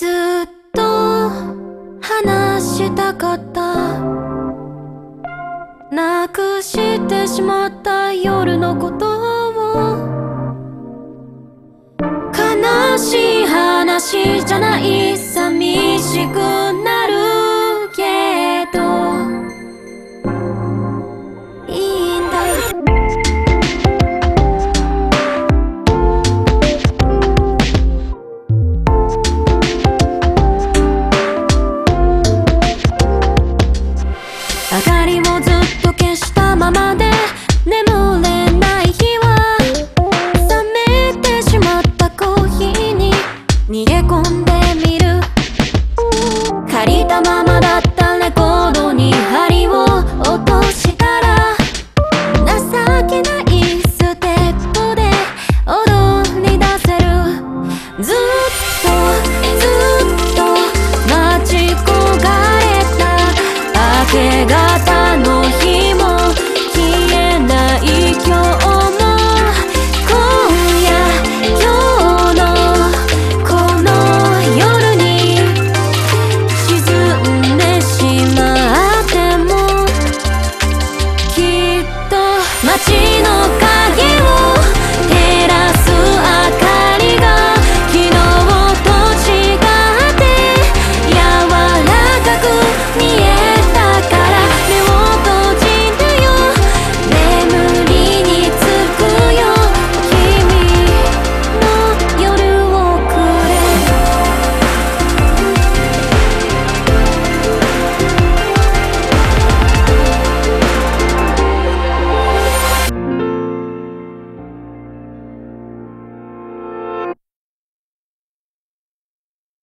ずっと話したかった、なくしてしまった夜のことを。悲しい話じゃない、寂しくなるけどいいんだ。明かりをずっと消したままで眠れない日は、冷めてしまったコーヒーに逃げ込